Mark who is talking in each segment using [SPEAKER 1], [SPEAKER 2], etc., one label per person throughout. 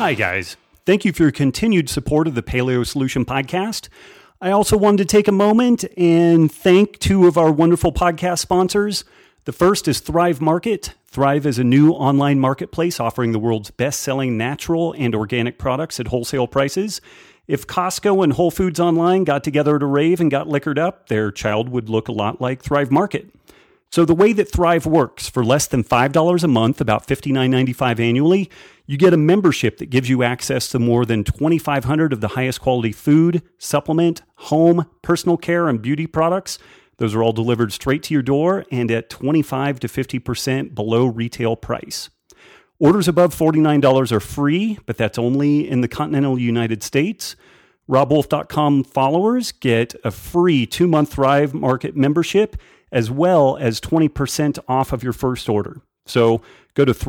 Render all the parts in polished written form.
[SPEAKER 1] Hi, guys. Thank you for your continued support of the Paleo Solution Podcast. I also wanted to take a moment and thank two of our wonderful podcast sponsors. The first is Thrive Market. Thrive is a new online marketplace offering the world's best-selling natural and organic products at wholesale prices. If Costco and Whole Foods Online got together at a rave and got liquored up, their child would look a lot like Thrive Market. So the way that Thrive works, for less than $5 a month, about $59.95 annually, you get a membership that gives you access to more than 2,500 of the highest quality food, supplement, home, personal care, and beauty products. Those are all delivered straight to your door and at 25 to 50% below retail price. Orders above $49 are free, but that's only in the continental United States. RobWolf.com followers get a free 2-month Thrive Market membership, as well as 20% off of your first order. So go to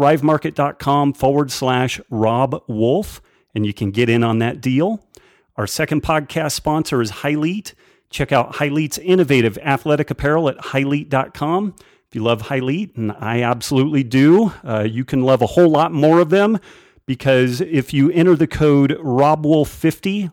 [SPEAKER 1] thrivemarket.com/RobWolf, and you can get in on that deal. Our second podcast sponsor is Hylete. Check out Hylete's innovative athletic apparel at Hylete.com. If you love Hylete, and I absolutely do, you can love a whole lot more of them, because if you enter the code ROBWOLF50,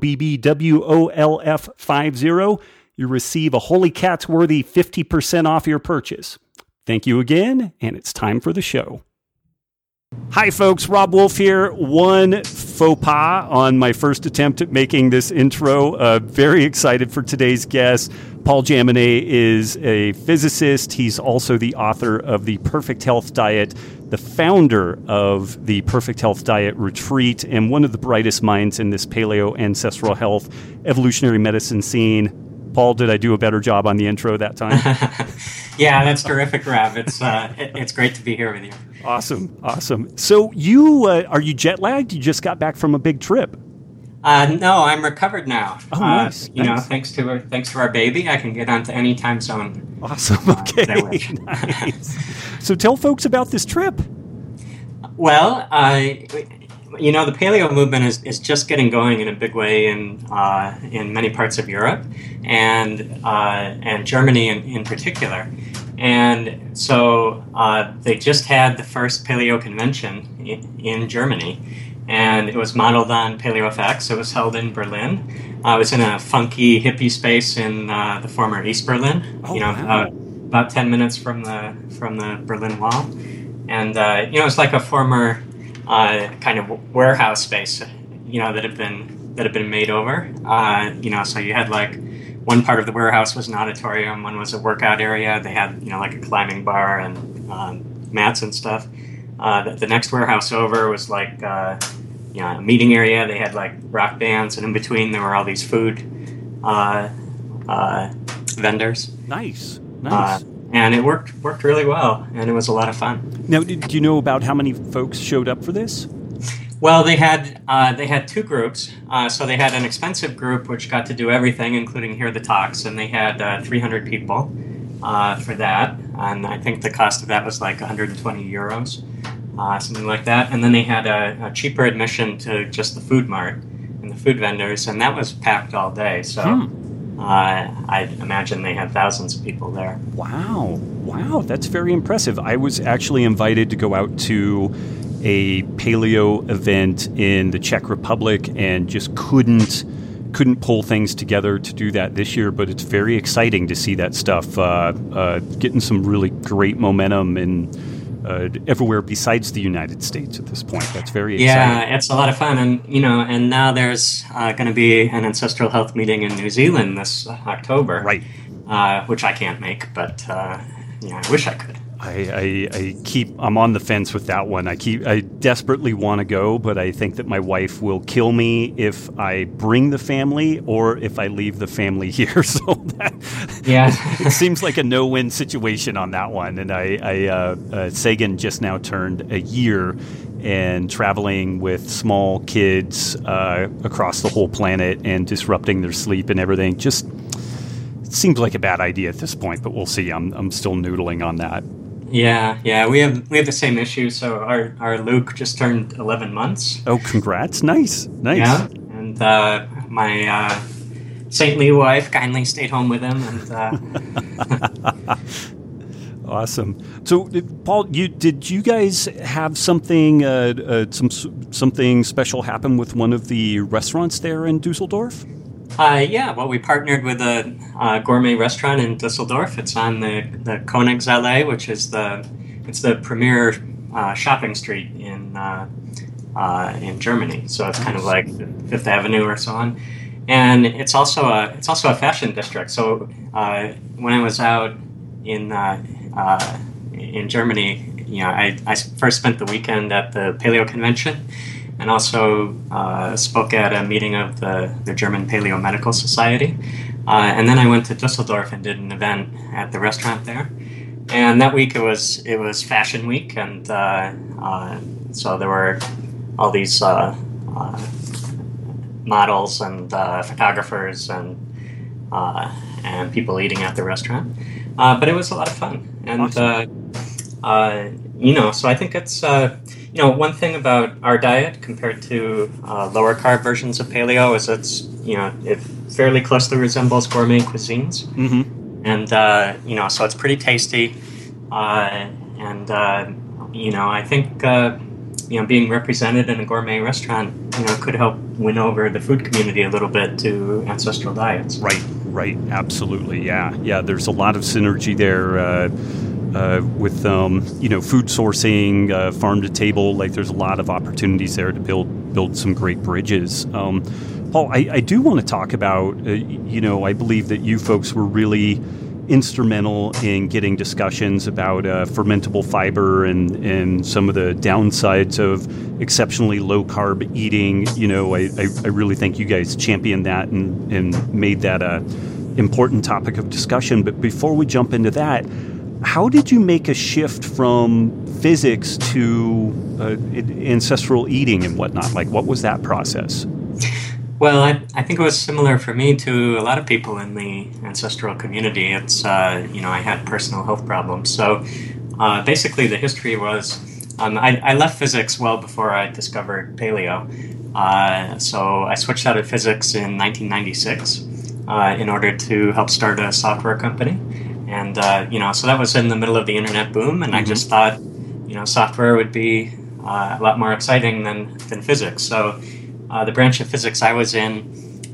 [SPEAKER 1] ROBBWOLF50, you receive a Holy Cats worthy 50% off your purchase. Thank you again, and it's time for the show. Hi, folks. Rob Wolf here. One faux pas on my first attempt at making this intro. Very excited for today's guest. Paul Jaminet is a physicist. He's also the author of The Perfect Health Diet, the founder of the Perfect Health Diet Retreat, and one of the brightest minds in this paleo ancestral health evolutionary medicine scene. Paul, did I do a better job on the intro that time?
[SPEAKER 2] Yeah, that's terrific, Rob. It's great to be here with you.
[SPEAKER 1] Awesome. So are you jet lagged? You just got back from a big trip.
[SPEAKER 2] No, I'm recovered now.
[SPEAKER 1] Oh, nice.
[SPEAKER 2] Thanks to our baby, I can get onto any time zone.
[SPEAKER 1] Awesome. Okay. Nice. So tell folks about this trip.
[SPEAKER 2] Well, the paleo movement is just getting going in a big way in many parts of Europe and Germany in particular. And so they just had the first paleo convention in Germany, and it was modeled on PaleoFX. It was held in Berlin. I was in a funky hippie space in the former East Berlin.
[SPEAKER 1] Wow.
[SPEAKER 2] About 10 minutes from the Berlin Wall, and it's like a former kind of warehouse space, that had been made over. So you had like one part of the warehouse was an auditorium, one was a workout area. They had like a climbing bar and mats and stuff. The next warehouse over was like a meeting area. They had like rock bands, and in between there were all these food vendors.
[SPEAKER 1] Nice.
[SPEAKER 2] And it worked really well, and it was a lot of fun.
[SPEAKER 1] Now, do you know about how many folks showed up for this?
[SPEAKER 2] Well, they had two groups. So they had an expensive group which got to do everything, including hear the talks, and they had 300 people for that. And I think the cost of that was like 120 euros, something like that. And then they had a cheaper admission to just the food mart and the food vendors, and that was packed all day. So. I imagine they had thousands of people there.
[SPEAKER 1] Wow, that's very impressive. I was actually invited to go out to a paleo event in the Czech Republic and just couldn't pull things together to do that this year, but it's very exciting to see that stuff getting some really great momentum in everywhere besides the United States at this point. That's very exciting.
[SPEAKER 2] Yeah, it's a lot of fun. And now there's going to be an ancestral health meeting in New Zealand this October.
[SPEAKER 1] Right.
[SPEAKER 2] Which I can't make, but I wish I could.
[SPEAKER 1] I'm on the fence with that one. I desperately want to go, but I think that my wife will kill me if I bring the family or if I leave the family here. So it seems like a no-win situation on that one. And Sagan just now turned a year, and traveling with small kids across the whole planet and disrupting their sleep and everything just seems like a bad idea at this point. But we'll see. I'm still noodling on that.
[SPEAKER 2] Yeah, we have the same issue. So our Luke just turned 11 months.
[SPEAKER 1] Oh, congrats! Nice.
[SPEAKER 2] Yeah, and my saintly wife kindly stayed home with him, and
[SPEAKER 1] Awesome. So, Paul, did you guys have something something special happen with one of the restaurants there in Dusseldorf?
[SPEAKER 2] Yeah, well, we partnered with a gourmet restaurant in Dusseldorf. It's on the Königsallee, which is the premier shopping street in Germany. So it's kind of like Fifth Avenue or so on, and it's also a fashion district. So when I was out in Germany, I first spent the weekend at the Paleo Convention, and also spoke at a meeting of the German Paleo Medical Society. And then I went to Dusseldorf and did an event at the restaurant there. And that week it was Fashion Week, and so there were all these models and photographers and people eating at the restaurant. But it was a lot of fun, and
[SPEAKER 1] Awesome.
[SPEAKER 2] so I think it's one thing about our diet compared to lower carb versions of paleo is it fairly closely resembles gourmet cuisines,
[SPEAKER 1] Mm-hmm.
[SPEAKER 2] and so it's pretty tasty, and I think being represented in a gourmet restaurant could help win over the food community a little bit to ancestral diets.
[SPEAKER 1] Right. Absolutely. Yeah. There's a lot of synergy there with food sourcing, farm to table. Like, there's a lot of opportunities there to build some great bridges. Paul, I do want to talk about. I believe that you folks were really instrumental in getting discussions about fermentable fiber and some of the downsides of exceptionally low carb eating. I really think you guys championed that and made that a important topic of discussion. But before we jump into that, how did you make a shift from physics to ancestral eating and whatnot? Like, what was that process?
[SPEAKER 2] Well, I think it was similar for me to a lot of people in the ancestral community. It's, I had personal health problems. So basically the history was I left physics well before I discovered paleo. So I switched out of physics in 1996 in order to help start a software company. And, so that was in the middle of the internet boom. And I just thought, software would be a lot more exciting than physics. So the branch of physics I was in,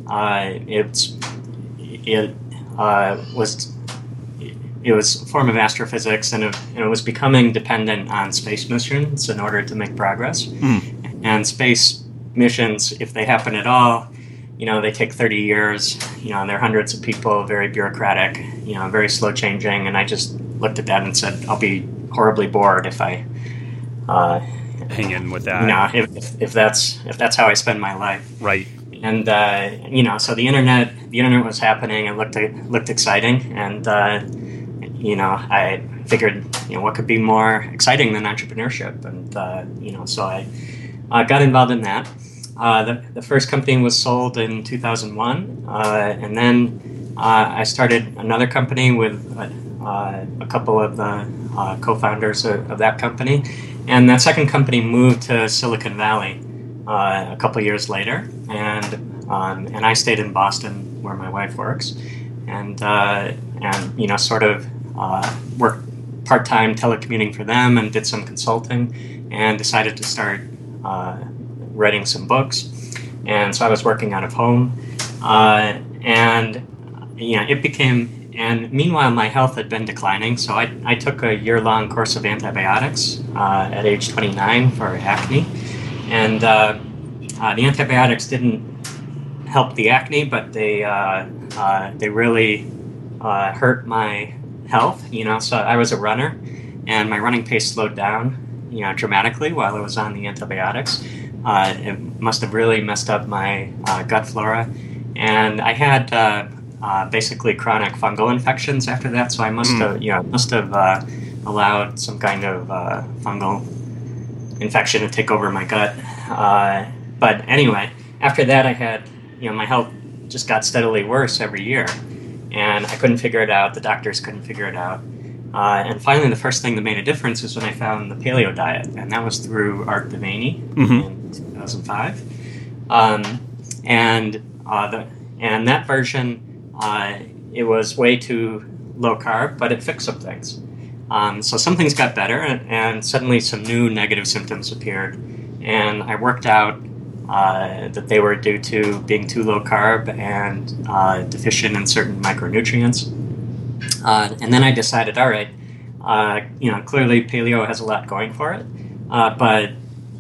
[SPEAKER 2] it was a form of astrophysics, and it was becoming dependent on space missions in order to make progress.
[SPEAKER 1] Mm.
[SPEAKER 2] And space missions, if they happen at all, they take 30 years. They're hundreds of people, very bureaucratic, very slow changing. And I just looked at that and said, I'll be horribly bored if I
[SPEAKER 1] hang in with that.
[SPEAKER 2] If that's how I spend my life.
[SPEAKER 1] Right.
[SPEAKER 2] And so the internet was happening. It looked exciting, and I figured, what could be more exciting than entrepreneurship? And so I got involved in that. The first company was sold in 2001, and then I started another company with a couple of the co-founders of that company. And that second company moved to Silicon Valley a couple years later, and I stayed in Boston where my wife works, and sort of worked part-time telecommuting for them and did some consulting, and decided to start writing some books. And so I was working out of home, it became. And meanwhile, my health had been declining, so I took a year-long course of antibiotics at age 29 for acne. And the antibiotics didn't help the acne, but they really hurt my health. So I was a runner, and my running pace slowed down, dramatically while I was on the antibiotics. It must have really messed up my gut flora, and I had basically chronic fungal infections after that. So I must have allowed some kind of fungal infection to take over my gut. But anyway, after that, I had my health just got steadily worse every year, and I couldn't figure it out. The doctors couldn't figure it out. And finally, the first thing that made a difference was when I found the paleo diet, and that was through Art Devaney in 2005. And that version, it was way too low carb, but it fixed some things. So some things got better, and suddenly some new negative symptoms appeared. And I worked out that they were due to being too low carb and deficient in certain micronutrients. And then I decided, all right, clearly paleo has a lot going for it, but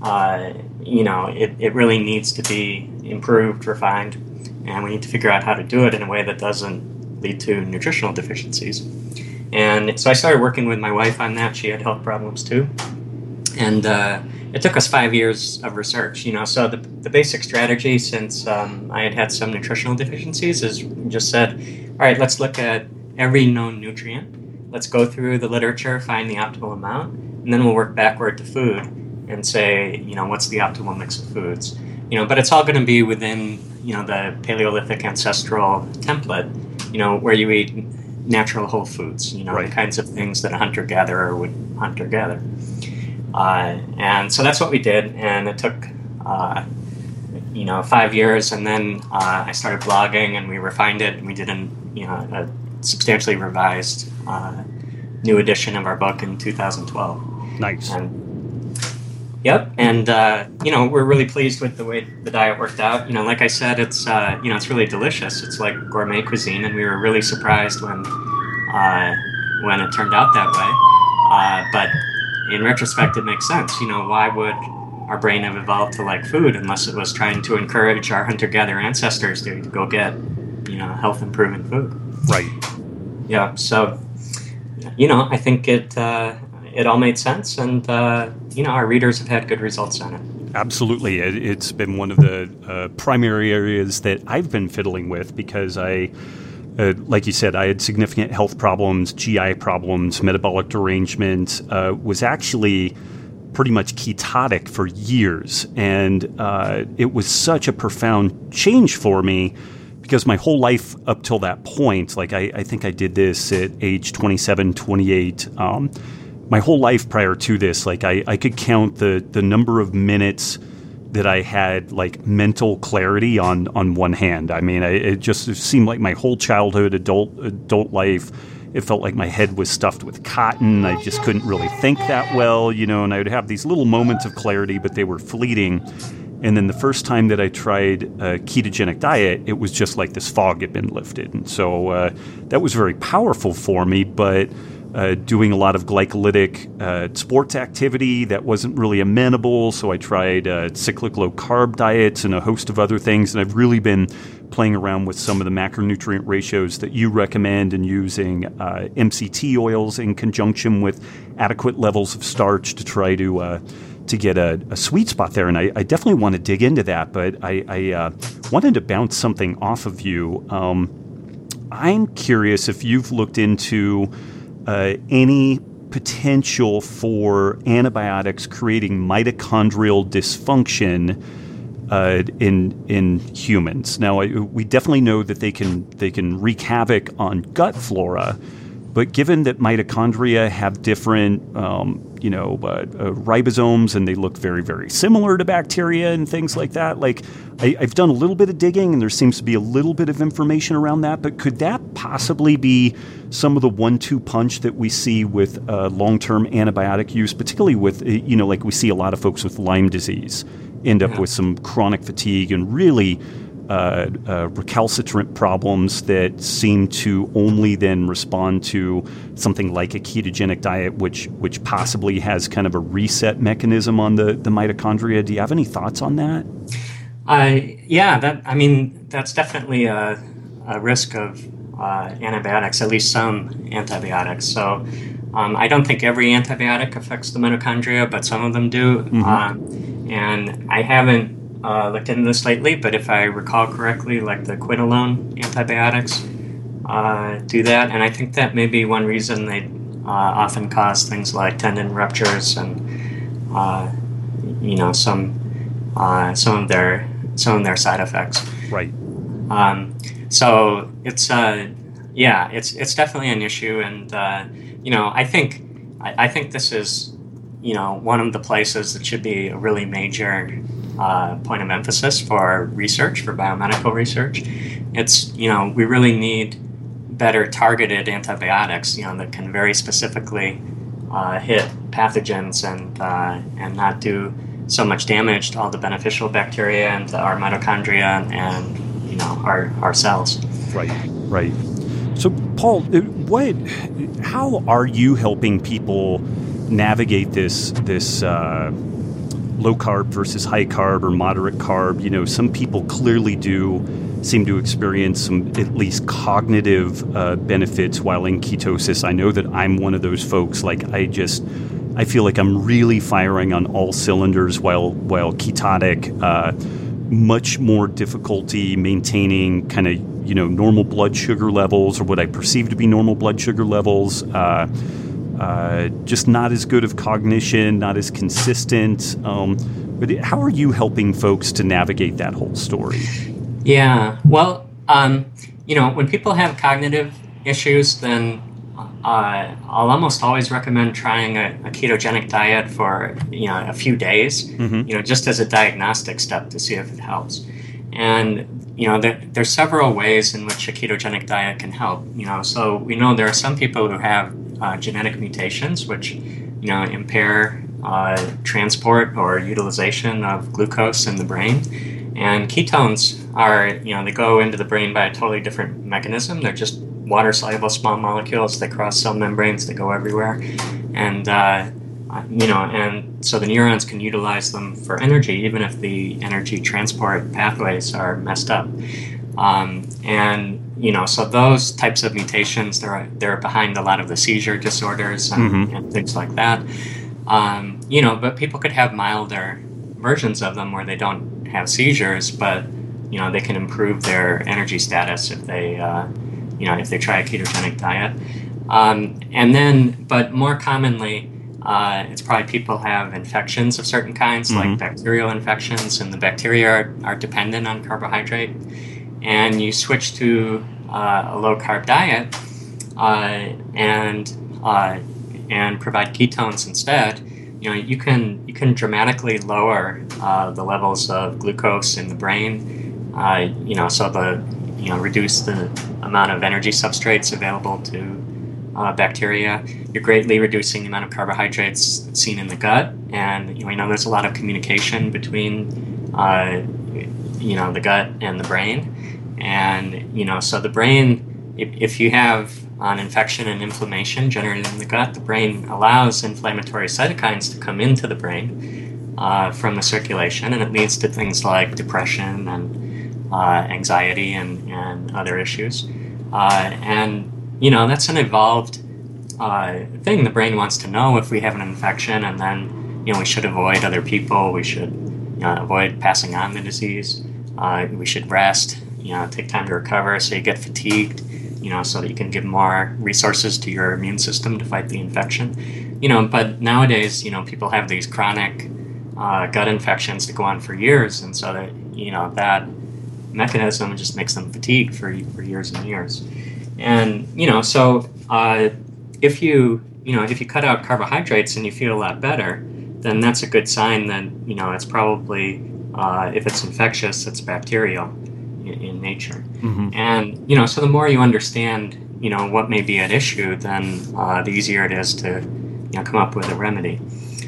[SPEAKER 2] it really needs to be improved, refined, and we need to figure out how to do it in a way that doesn't lead to nutritional deficiencies. And so I started working with my wife on that. She had health problems too. And it took us 5 years of research. So the basic strategy, since I had some nutritional deficiencies, is just said, all right, let's look at every known nutrient. Let's go through the literature, find the optimal amount, and then we'll work backward to food and say, what's the optimal mix of foods. But it's all going to be within, the Paleolithic ancestral template, where you eat natural whole foods,
[SPEAKER 1] right.
[SPEAKER 2] The kinds of things that a hunter-gatherer would hunt or gather. And so that's what we did, and it took, 5 years, and then I started blogging, and we refined it, and we did a substantially revised new edition of our book in 2012.
[SPEAKER 1] Nice.
[SPEAKER 2] Yep, and we're really pleased with the way the diet worked out. Like I said, it's it's really delicious. It's like gourmet cuisine, and we were really surprised when it turned out that way. But in retrospect, it makes sense. Why would our brain have evolved to like food unless it was trying to encourage our hunter-gatherer ancestors to go get health-improving food?
[SPEAKER 1] Right.
[SPEAKER 2] Yeah. So I think it all made sense, and our readers have had good results on it.
[SPEAKER 1] Absolutely. It's been one of the primary areas that I've been fiddling with because like you said, I had significant health problems, GI problems, metabolic derangement, was actually pretty much ketotic for years. And it was such a profound change for me because my whole life up till that point, like I think I did this at age 27, 28, my whole life prior to this, like I could count the number of minutes that I had like mental clarity on one hand. I mean, it seemed like my whole childhood, adult life, it felt like my head was stuffed with cotton. I just couldn't really think that well, and I would have these little moments of clarity, but they were fleeting. And then the first time that I tried a ketogenic diet, it was just like this fog had been lifted. And so that was very powerful for me, but doing a lot of glycolytic sports activity that wasn't really amenable. So I tried cyclic low-carb diets and a host of other things. And I've really been playing around with some of the macronutrient ratios that you recommend and using MCT oils in conjunction with adequate levels of starch to try to get a sweet spot there. And I definitely want to dig into that, but I wanted to bounce something off of you. I'm curious if you've looked into any potential for antibiotics creating mitochondrial dysfunction in humans. Now, we definitely know that they can wreak havoc on gut flora, but given that mitochondria have different ribosomes and they look very, very similar to bacteria and things like that, like I've done a little bit of digging and there seems to be a little bit of information around that, but could that possibly be some of the 1-2 punch that we see with long-term antibiotic use, particularly with, like we see a lot of folks with Lyme disease end up with some chronic fatigue and really recalcitrant problems that seem to only then respond to something like a ketogenic diet, which possibly has kind of a reset mechanism on the mitochondria. Do you have any thoughts on that?
[SPEAKER 2] That's definitely a risk of antibiotics, at least some antibiotics. So I don't think every antibiotic affects the mitochondria, but some of them do. Mm-hmm. And I haven't looked into this lately, but if I recall correctly, like the quinolone antibiotics do that. And I think that may be one reason they often cause things like tendon ruptures and, some of their side effects.
[SPEAKER 1] Right.
[SPEAKER 2] So it's it's definitely an issue, and I think this is one of the places that should be a really major point of emphasis for research, for biomedical research. It's we really need better targeted antibiotics that can very specifically hit pathogens and not do so much damage to all the beneficial bacteria and our mitochondria and our cells.
[SPEAKER 1] Right. So, Paul, how are you helping people navigate this low carb versus high carb or moderate carb? Some people clearly do seem to experience some at least cognitive benefits while in ketosis. I know that I'm one of those folks. Like I feel like I'm really firing on all cylinders while ketotic. Much more difficulty maintaining kind of normal blood sugar levels, or what I perceive to be normal blood sugar levels. Just not as good of cognition, not as consistent. But how are you helping folks to navigate that whole story?
[SPEAKER 2] Yeah, well, when people have cognitive issues, then I'll almost always recommend trying a ketogenic diet for a few days, just as a diagnostic step to see if it helps. And there's several ways in which a ketogenic diet can help. So we know there are some people who have genetic mutations which impair transport or utilization of glucose in the brain. And ketones are, they go into the brain by a totally different mechanism. They're just water-soluble small molecules that cross cell membranes that go everywhere. And, and so the neurons can utilize them for energy, even if the energy transport pathways are messed up. So those types of mutations, they're behind a lot of the seizure disorders and things like that. But people could have milder versions of them where they don't have seizures, but they can improve their energy status if they try a ketogenic diet. But more commonly, it's probably people have infections of certain kinds, like bacterial infections, and the bacteria are dependent on carbohydrate. And you switch to a low carb diet and provide ketones instead. You can dramatically lower the levels of glucose in the brain. Reduce the amount of energy substrates available to bacteria. You're greatly reducing the amount of carbohydrates seen in the gut, and there's a lot of communication between the gut and the brain. And so the brain, if you have an infection and inflammation generated in the gut, the brain allows inflammatory cytokines to come into the brain from the circulation, and it leads to things like depression and anxiety and other issues. That's an evolved thing. The brain wants to know if we have an infection, and then we should avoid other people. We should avoid passing on the disease. We should rest. Take time to recover, so you get fatigued. So that you can give more resources to your immune system to fight the infection. But nowadays, people have these chronic gut infections that go on for years, and so that that mechanism just makes them fatigued for years and years. And so if you cut out carbohydrates and you feel a lot better, then that's a good sign that it's probably if it's infectious, it's bacterial in nature. And so the more you understand what may be at issue, then the easier it is to come up with a remedy.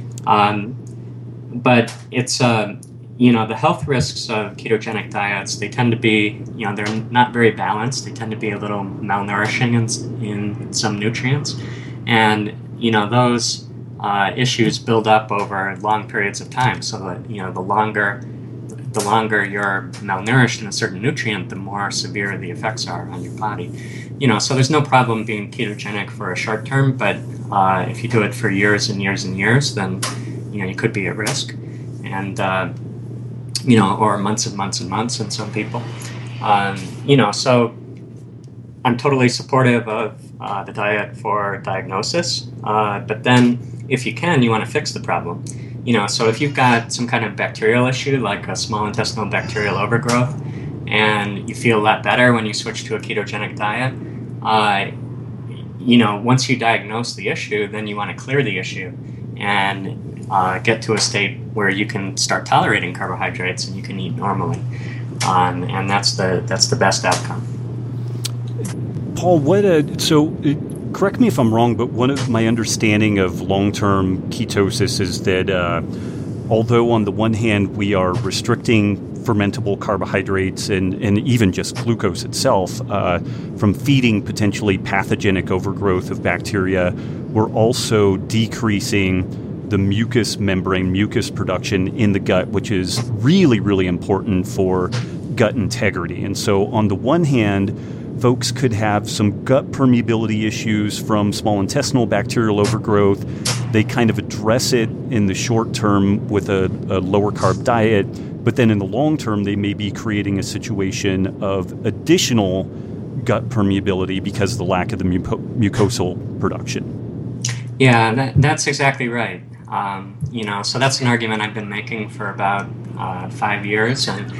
[SPEAKER 2] But it's the health risks of ketogenic diets, they tend to be, they're not very balanced. They tend to be a little malnourishing in some nutrients. And, those issues build up over long periods of time. So that, the longer you're malnourished in a certain nutrient, the more severe the effects are on your body. So there's no problem being ketogenic for a short term, but if you do it for years and years and years, then, you could be at risk. And, or months and months and months in some people. So I'm totally supportive of the diet for diagnosis. But then if you can, you want to fix the problem. So if you've got some kind of bacterial issue, like a small intestinal bacterial overgrowth, and you feel a lot better when you switch to a ketogenic diet, once you diagnose the issue, then you want to clear the issue and get to a state where you can start tolerating carbohydrates and you can eat normally, and that's the best outcome.
[SPEAKER 1] Paul, correct me if I'm wrong, but one of my understanding of long-term ketosis is that although on the one hand we are restricting fermentable carbohydrates and even just glucose itself from feeding potentially pathogenic overgrowth of bacteria, we're also decreasing the mucus membrane, mucus production in the gut, which is really, really important for gut integrity. And so on the one hand, folks could have some gut permeability issues from small intestinal bacterial overgrowth. They kind of address it in the short term with a lower carb diet, but then in the long term, they may be creating a situation of additional gut permeability because of the lack of the mucosal production.
[SPEAKER 2] Yeah, that's exactly right. So that's an argument I've been making for about 5 years, and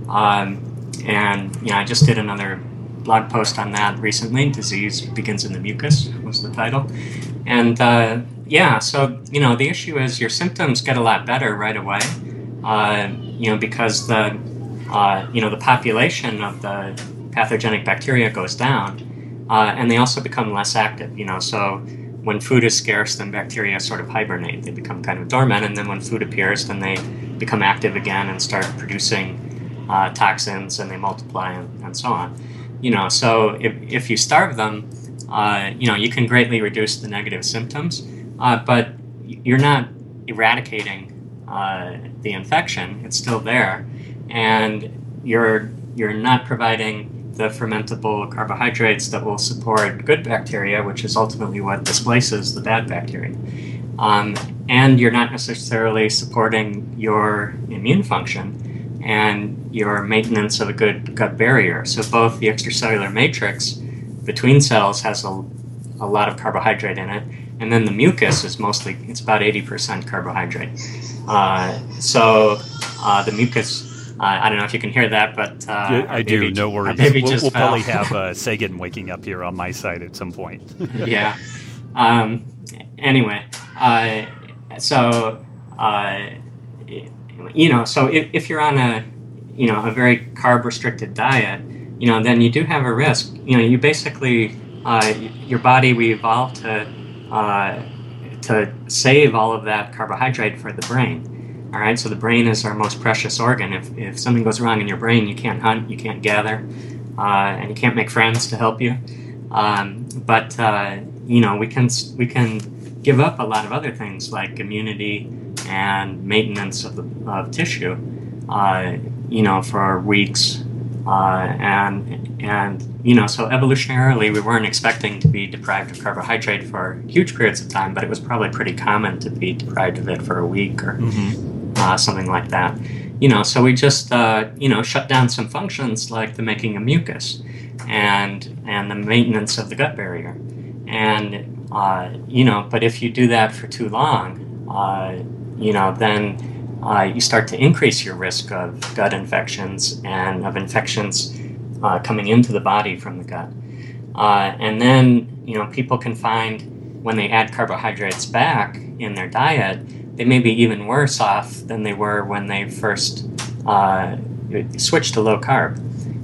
[SPEAKER 2] I just did another blog post on that recently. Disease Begins in the Mucus was the title, and so the issue is your symptoms get a lot better right away, because the population of the pathogenic bacteria goes down, and they also become less active. So when food is scarce, then bacteria sort of hibernate. They become kind of dormant, and then when food appears, then they become active again and start producing toxins, and they multiply and so on. So if you starve them, you can greatly reduce the negative symptoms, but you're not eradicating the infection. It's still there, and you're not providing the fermentable carbohydrates that will support good bacteria, which is ultimately what displaces the bad bacteria. And you're not necessarily supporting your immune function and your maintenance of a good gut barrier. So both the extracellular matrix between cells has a lot of carbohydrate in it, and then the mucus is it's about 80% carbohydrate. The mucus, I don't know if you can hear that, but
[SPEAKER 1] I do. No worries. We'll probably have Sagan waking up here on my side at some point.
[SPEAKER 2] Yeah. Anyway, so if you're on a very carb restricted diet, then you do have a risk. You basically your body, we evolved to save all of that carbohydrate for the brain. All right, so the brain is our most precious organ. If something goes wrong in your brain, you can't hunt, you can't gather, and you can't make friends to help you. But we can give up a lot of other things like immunity and maintenance of tissue, for weeks. So evolutionarily, we weren't expecting to be deprived of carbohydrate for huge periods of time, but it was probably pretty common to be deprived of it for a week or something like that. So we just, shut down some functions like the making of mucus and the maintenance of the gut barrier. And, but if you do that for too long, then you start to increase your risk of gut infections and of infections coming into the body from the gut. And then, people can find when they add carbohydrates back in their diet, they may be even worse off than they were when they first switched to low carb.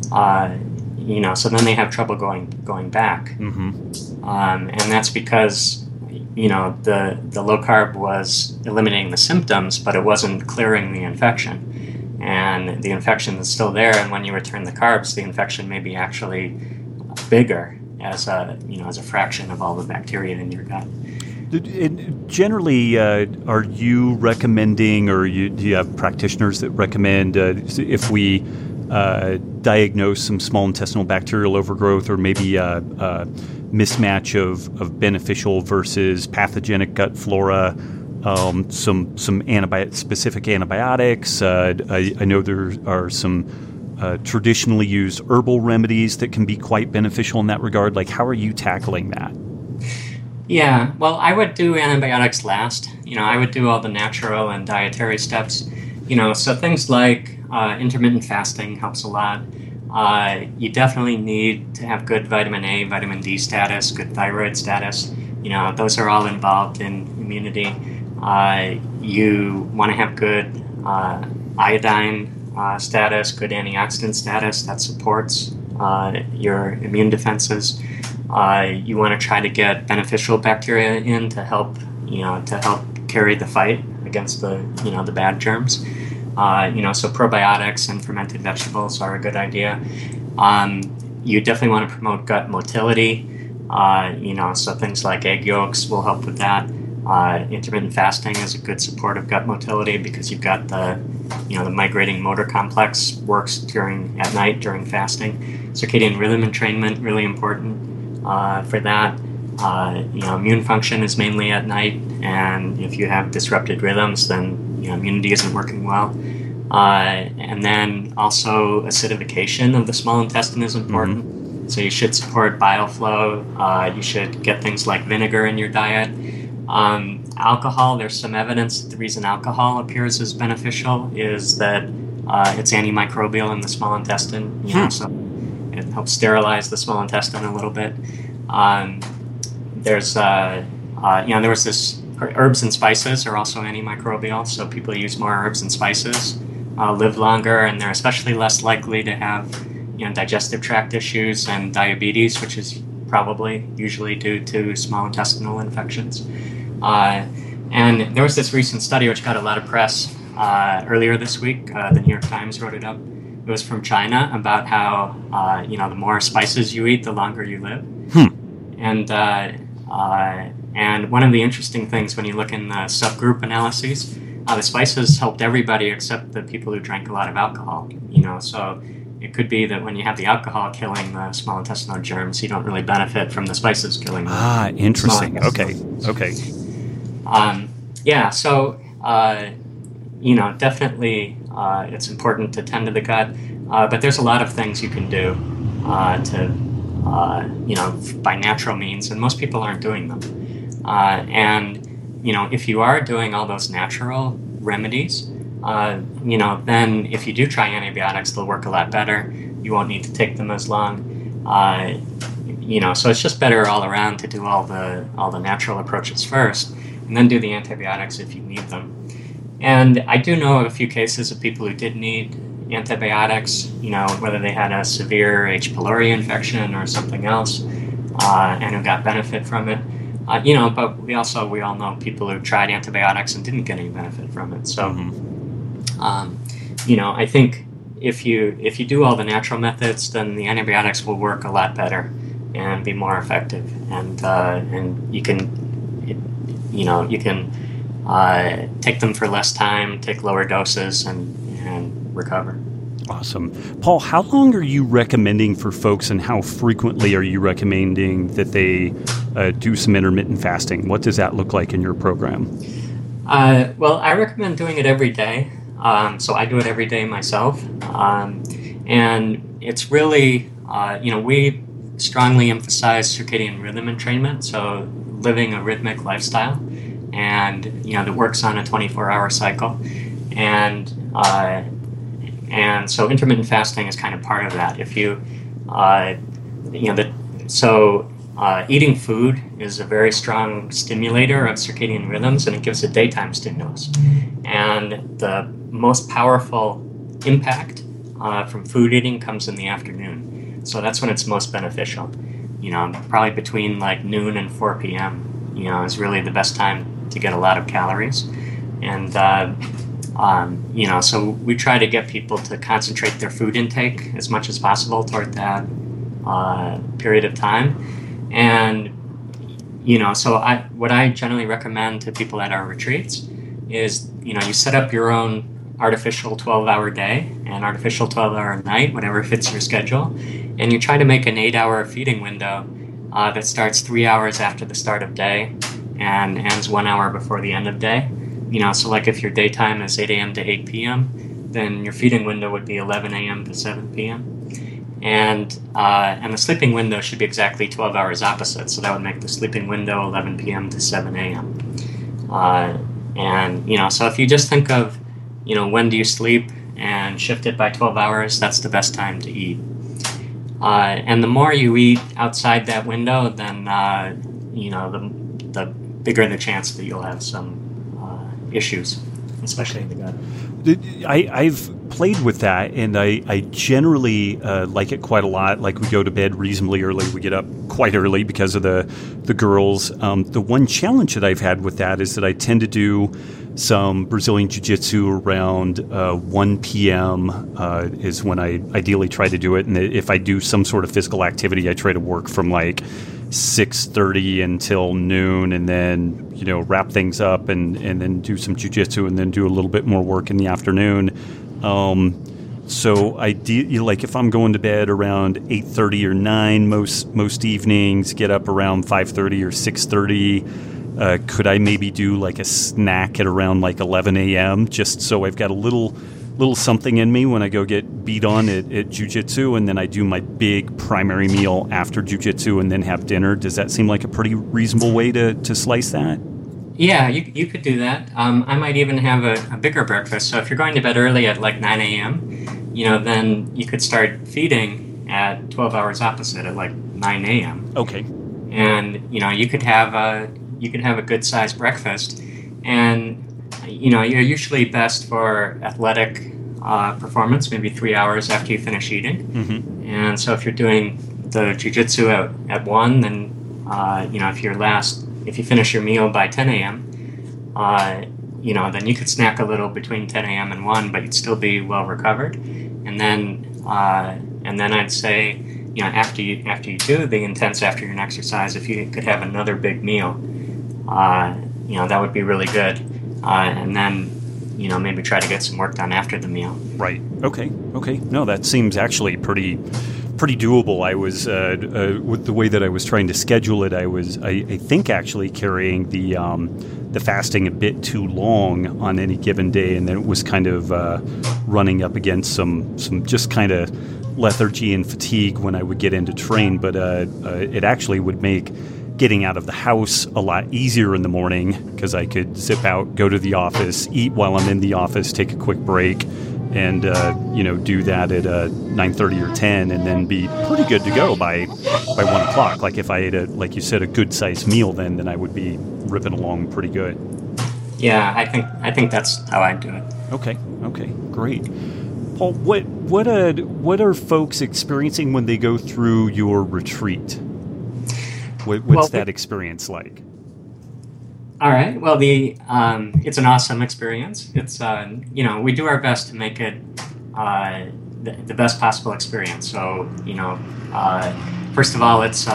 [SPEAKER 2] So then they have trouble going back. Mm-hmm. And that's because, the low carb was eliminating the symptoms, but it wasn't clearing the infection. And the infection is still there, and when you return the carbs, the infection may be actually bigger as a fraction of all the bacteria in your gut.
[SPEAKER 1] Generally, are you recommending, or do you have practitioners that recommend if we diagnose some small intestinal bacterial overgrowth, or maybe a mismatch of beneficial versus pathogenic gut flora, some specific antibiotics? I know there are some traditionally used herbal remedies that can be quite beneficial in that regard. Like, how are you tackling that?
[SPEAKER 2] Yeah, well, I would do antibiotics last. I would do all the natural and dietary steps. So things like intermittent fasting helps a lot. You definitely need to have good vitamin A, vitamin D status, good thyroid status. Those are all involved in immunity. You want to have good iodine status, good antioxidant status that supports your immune defenses. You want to try to get beneficial bacteria in to help carry the fight against the bad germs. So probiotics and fermented vegetables are a good idea. You definitely want to promote gut motility. So things like egg yolks will help with that. Intermittent fasting is a good support of gut motility because you've got the migrating motor complex works at night during fasting. Circadian rhythm entrainment, really important for that. Immune function is mainly at night, and if you have disrupted rhythms, then immunity isn't working well. And then also acidification of the small intestine is important. Mm-hmm. So you should support bile flow. You should get things like vinegar in your diet. Alcohol, there's some evidence that the reason alcohol appears as beneficial is that it's antimicrobial in the small intestine. So it helps sterilize the small intestine a little bit. There was this herbs and spices are also antimicrobial, so people use more herbs and spices live longer, and they're especially less likely to have digestive tract issues and diabetes, which is usually due to small intestinal infections. And there was this recent study which got a lot of press earlier this week. The New York Times wrote it up. It was from China about how the more spices you eat, the longer you live. And one of the interesting things when you look in the subgroup analyses, the spices helped everybody except the people who drank a lot of alcohol. So it could be that when you have the alcohol killing the small intestinal germs, you don't really benefit from the spices killing them.
[SPEAKER 1] Interesting. Okay.
[SPEAKER 2] Definitely it's important to tend to the gut, but there's a lot of things you can do by natural means, and most people aren't doing them. If you are doing all those natural remedies, then if you do try antibiotics, they'll work a lot better. You won't need to take them as long. So it's just better all around to do all the natural approaches first, and then do the antibiotics if you need them. And I do know of a few cases of people who did need antibiotics, whether they had a severe H. pylori infection or something else, and who got benefit from it. But we all know people who tried antibiotics and didn't get any benefit from it. So, I think if you do all the natural methods, then the antibiotics will work a lot better and be more effective. And you can take them for less time, take lower doses, and recover.
[SPEAKER 1] Awesome. Paul, how long are you recommending for folks, and how frequently are you recommending that they do some intermittent fasting? What does that look like in your program?
[SPEAKER 2] Well, I recommend doing it every day. So I do it every day myself. And it's really, we strongly emphasize circadian rhythm entrainment, so living a rhythmic lifestyle, and, that works on a 24-hour cycle. And so intermittent fasting is kind of part of that. If you, eating food is a very strong stimulator of circadian rhythms, and it gives a daytime stimulus. And the most powerful impact from food eating comes in the afternoon. So that's when it's most beneficial. Probably between like noon and 4 p.m., is really the best time to get a lot of calories. And so we try to get people to concentrate their food intake as much as possible toward that period of time. And, what I generally recommend to people at our retreats is, you set up your own artificial 12-hour day and artificial 12-hour night, whatever fits your schedule. And you try to make an 8-hour feeding window that starts 3 hours after the start of day and ends 1 hour before the end of day. So like if your daytime is 8 a.m. to 8 p.m., then your feeding window would be 11 a.m. to 7 p.m. And the sleeping window should be exactly 12 hours opposite. So that would make the sleeping window 11 p.m. to 7 a.m. So if you just think of, when do you sleep and shift it by 12 hours, that's the best time to eat. And the more you eat outside that window, then, the bigger the chance that you'll have some issues, especially in the gut.
[SPEAKER 1] I've played with that, and I generally like it quite a lot. Like, we go to bed reasonably early. We get up quite early because of the girls. The one challenge that I've had with that is that I tend to do some Brazilian Jiu-Jitsu around 1 p.m. Is when I ideally try to do it. And if I do some sort of physical activity, I try to work from like 6:30 until noon, and then wrap things up and then do some jiu-jitsu, and then do a little bit more work in the afternoon. So like if I'm going to bed around 8:30 or 9 most evenings, get up around 5:30 or 6:30. Could I maybe do like a snack at around like 11 a.m. just so I've got a little something in me when I go get beat on at jiu-jitsu, and then I do my big primary meal after jiu-jitsu and then have dinner? Does that seem like a pretty reasonable way to slice that?
[SPEAKER 2] Yeah, you could do that. I might even have a bigger breakfast. So if you're going to bed early at like 9 a.m., then you could start feeding at 12 hours opposite at like 9 a.m.
[SPEAKER 1] Okay.
[SPEAKER 2] And you could have a good sized breakfast, and you're usually best for athletic performance, maybe 3 hours after you finish eating.
[SPEAKER 1] Mm-hmm.
[SPEAKER 2] And so if you're doing the jiu-jitsu at 1, then if you finish your meal by 10 a.m., then you could snack a little between 10 a.m. and 1, but you'd still be well recovered. And then I'd say, after you do the intense afternoon exercise, if you could have another big meal, that would be really good. And then, maybe try to get some work done after the meal.
[SPEAKER 1] Right. Okay. No, that seems actually pretty doable. I was with the way that I was trying to schedule it, I think actually carrying the fasting a bit too long on any given day, and then it was kind of running up against some just kind of lethargy and fatigue when I would get into train. But it actually would make getting out of the house a lot easier in the morning, because I could zip out, go to the office, eat while I'm in the office, take a quick break, and do that at 9:30 or 10, and then be pretty good to go by 1 o'clock. Like if I ate like you said, a good sized meal, then I would be ripping along pretty good.
[SPEAKER 2] Yeah, I think that's how I do it.
[SPEAKER 1] Okay, great. Paul, what are folks experiencing when they go through your retreat? What's that experience like?
[SPEAKER 2] All right. Well, it's an awesome experience. It's we do our best to make it the best possible experience. So first of all, it's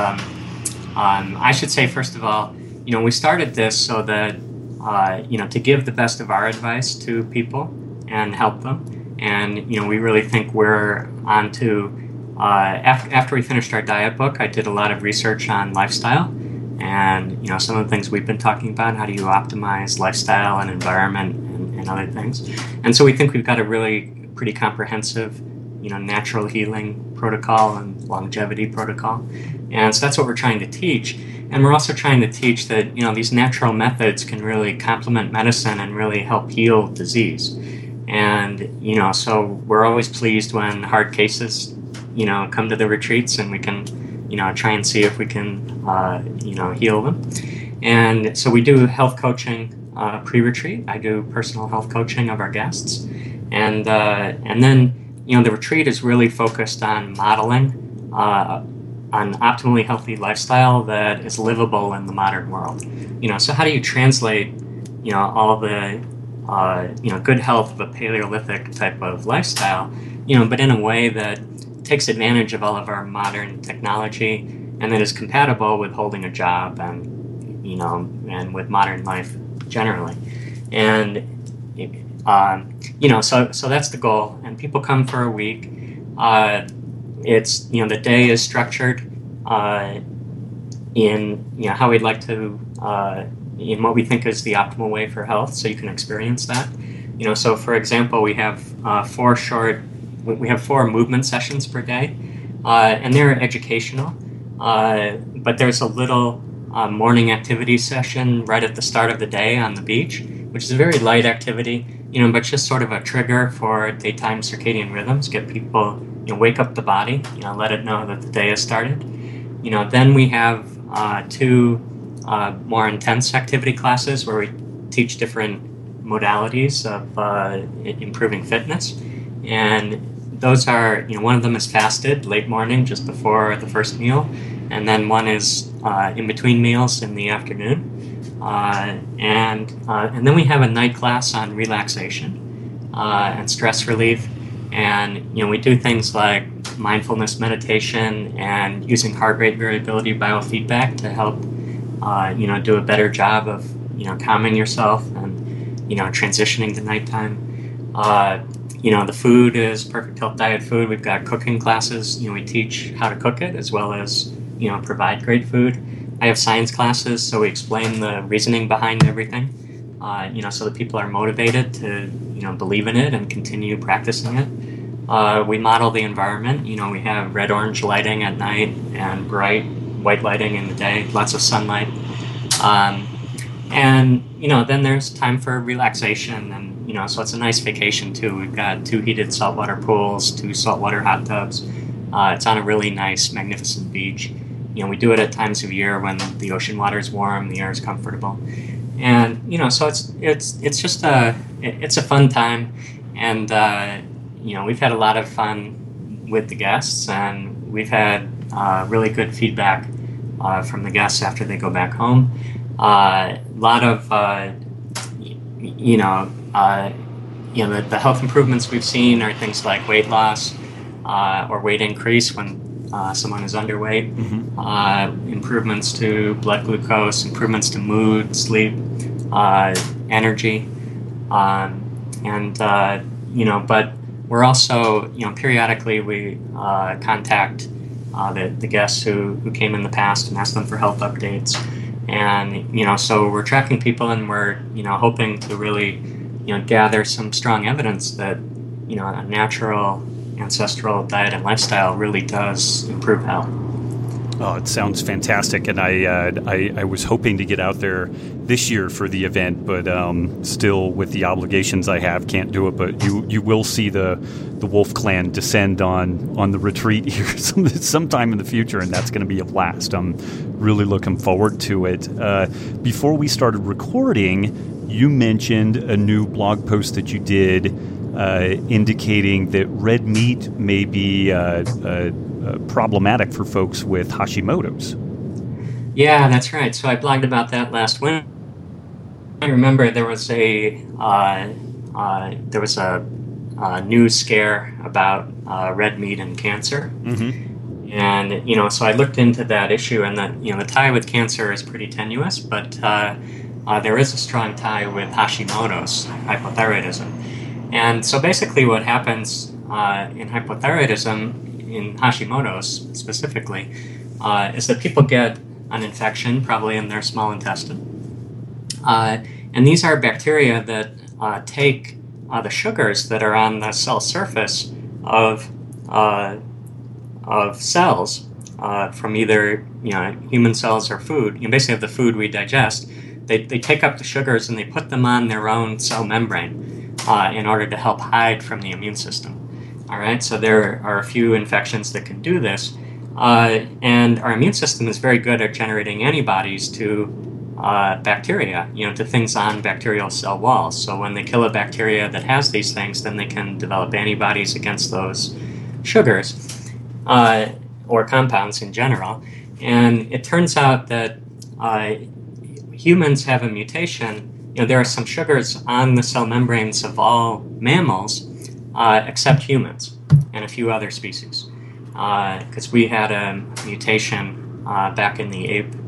[SPEAKER 2] I should say first of all, we started this so that to give the best of our advice to people and help them, and we really think we're on to. After we finished our diet book, I did a lot of research on lifestyle, and some of the things we've been talking about. How do you optimize lifestyle and environment and other things? And so we think we've got a really pretty comprehensive, natural healing protocol and longevity protocol. And so that's what we're trying to teach. And we're also trying to teach that these natural methods can really complement medicine and really help heal disease. And so we're always pleased when hard cases come to the retreats, and we can, try and see if we can, heal them. And so we do health coaching pre-retreat. I do personal health coaching of our guests, and then the retreat is really focused on modeling an optimally healthy lifestyle that is livable in the modern world. So how do you translate, all the good health of a Paleolithic type of lifestyle, but in a way that takes advantage of all of our modern technology, and that is compatible with holding a job and and with modern life generally. And so that's the goal. And people come for a week. It's the day is structured in how we'd like to in what we think is the optimal way for health, so you can experience that. So for example, we have 4 movement sessions per day, and they're educational, but there's a little morning activity session right at the start of the day on the beach, which is a very light activity, but just sort of a trigger for daytime circadian rhythms, get people, wake up the body, let it know that the day has started. Then we have 2 more intense activity classes where we teach different modalities of improving fitness. and those are, one of them is fasted late morning, just before the first meal, and then one is in between meals in the afternoon, and then we have a night class on relaxation and stress relief, and we do things like mindfulness meditation and using heart rate variability biofeedback to help do a better job of calming yourself and transitioning to nighttime. The food is Perfect Health Diet food. We've got cooking classes. We teach how to cook it as well as provide great food. I have science classes, so we explain the reasoning behind everything. So that people are motivated to believe in it and continue practicing it. We model the environment. We have red-orange lighting at night and bright white lighting in the day. Lots of sunlight. And then there's time for relaxation, and so it's a nice vacation too. We've got 2 heated saltwater pools, 2 saltwater hot tubs. It's on a really nice, magnificent beach. We do it at times of year when the ocean water is warm, the air is comfortable, and so it's just it's a fun time, and we've had a lot of fun with the guests, and we've had really good feedback from the guests after they go back home. A lot of the health improvements we've seen are things like weight loss or weight increase when someone is underweight, improvements to blood glucose, improvements to mood, sleep, energy, but we're also, periodically we contact the guests who came in the past and ask them for health updates. And, so we're tracking people, and we're, hoping to really, gather some strong evidence that, a natural ancestral diet and lifestyle really does improve health.
[SPEAKER 1] Oh, it sounds fantastic, and I was hoping to get out there this year for the event, but still with the obligations I have, can't do it. But you will see the Wolf Clan descend on the retreat here sometime in the future, and that's going to be a blast. I'm really looking forward to it. Before we started recording, you mentioned a new blog post that you did indicating that red meat may be problematic for folks with Hashimoto's.
[SPEAKER 2] Yeah, that's right. So I blogged about that last winter. I remember there was a news scare about red meat and cancer, and so I looked into that issue, and that the tie with cancer is pretty tenuous, but there is a strong tie with Hashimoto's hypothyroidism, and so basically what happens in hypothyroidism, in Hashimoto's specifically, is that people get an infection, probably in their small intestine. And these are bacteria that take the sugars that are on the cell surface of cells from either human cells or food. Basically, of the food we digest, they take up the sugars and they put them on their own cell membrane in order to help hide from the immune system. All right, so there are a few infections that can do this, and our immune system is very good at generating antibodies to bacteria, to things on bacterial cell walls. So when they kill a bacteria that has these things, then they can develop antibodies against those sugars or compounds in general. And it turns out that humans have a mutation. There are some sugars on the cell membranes of all mammals, except humans and a few other species, because we had a mutation back in the ape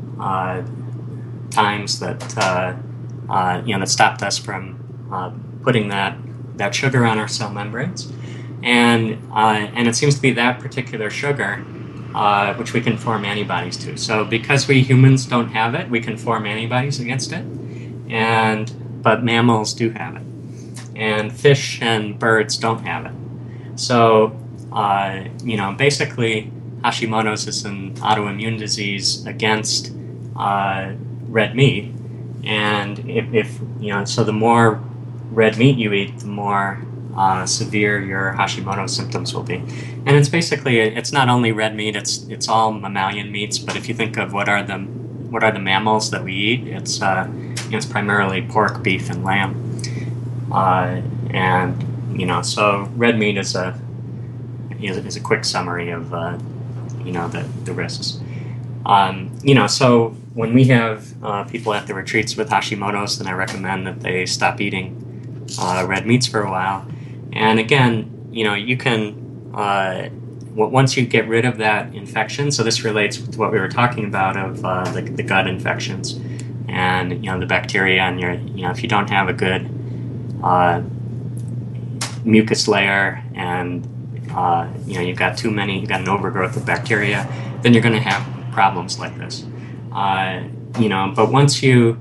[SPEAKER 2] times that that stopped us from putting that sugar on our cell membranes, and it seems to be that particular sugar which we can form antibodies to. So because we humans don't have it, we can form antibodies against it, but mammals do have it. And fish and birds don't have it. So, basically, Hashimoto's is an autoimmune disease against red meat. And if so the more red meat you eat, the more severe your Hashimoto symptoms will be. And it's basically, it's not only red meat, it's all mammalian meats. But if you think of what are the mammals that we eat, it's primarily pork, beef, and lamb. And So red meat is a quick summary of the risks. So when we have people at the retreats with Hashimoto's, then I recommend that they stop eating red meats for a while. And again, you can once you get rid of that infection. So this relates to what we were talking about of the gut infections and the bacteria, and if you don't have a good mucus layer, and you've got an overgrowth of bacteria, then you're going to have problems like this. But once you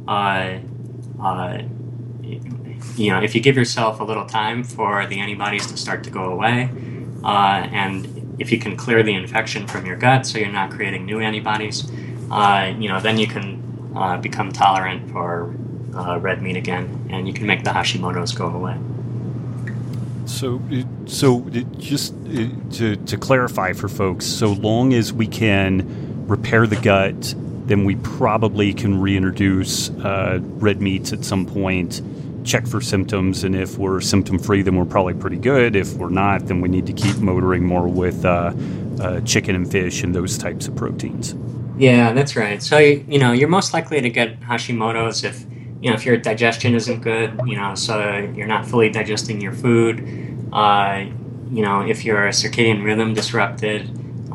[SPEAKER 2] if you give yourself a little time for the antibodies to start to go away, and if you can clear the infection from your gut so you're not creating new antibodies, then you can become tolerant for red meat again, and you can make the Hashimoto's go away.
[SPEAKER 1] So just to clarify for folks, so long as we can repair the gut, then we probably can reintroduce red meats at some point, check for symptoms, and if we're symptom-free, then we're probably pretty good. If we're not, then we need to keep motoring more with chicken and fish and those types of proteins.
[SPEAKER 2] Yeah, that's right. So, you're most likely to get Hashimoto's if your digestion isn't good, so you're not fully digesting your food, if your circadian rhythm disrupted,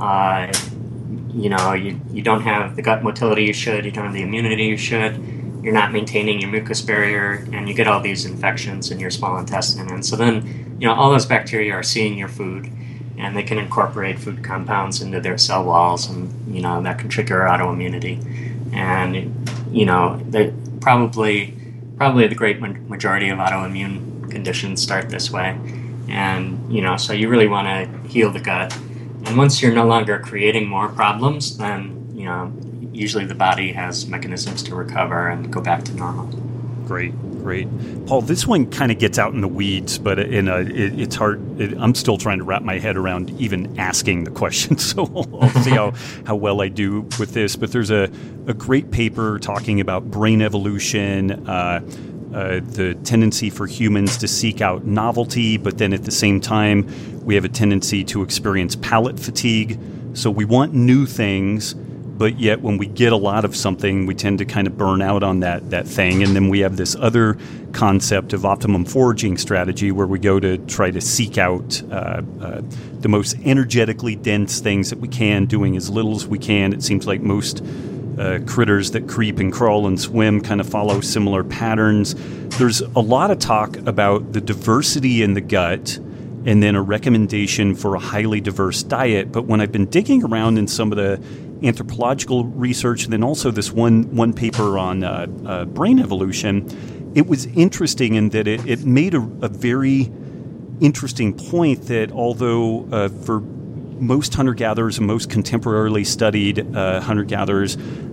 [SPEAKER 2] you don't have the gut motility you should, you don't have the immunity you should, you're not maintaining your mucus barrier, and you get all these infections in your small intestine. And so then, all those bacteria are seeing your food, and they can incorporate food compounds into their cell walls, and, that can trigger autoimmunity. And, probably the great majority of autoimmune conditions start this way. And, so you really want to heal the gut. And once you're no longer creating more problems, then, usually the body has mechanisms to recover and go back to normal.
[SPEAKER 1] Great. Paul, this one kind of gets out in the weeds, but it's hard. I'm still trying to wrap my head around even asking the question, so I'll see how well I do with this. But there's a great paper talking about brain evolution, the tendency for humans to seek out novelty, but then at the same time, we have a tendency to experience palate fatigue. So we want new things, but yet when we get a lot of something, we tend to kind of burn out on that thing. And then we have this other concept of optimum foraging strategy where we go to try to seek out the most energetically dense things that we can, doing as little as we can. It seems like most critters that creep and crawl and swim kind of follow similar patterns. There's a lot of talk about the diversity in the gut and then a recommendation for a highly diverse diet. But when I've been digging around in some of the anthropological research, and then also this one paper on brain evolution, it was interesting in that it made a very interesting point that although for most hunter-gatherers and most contemporarily studied hunter-gatherers,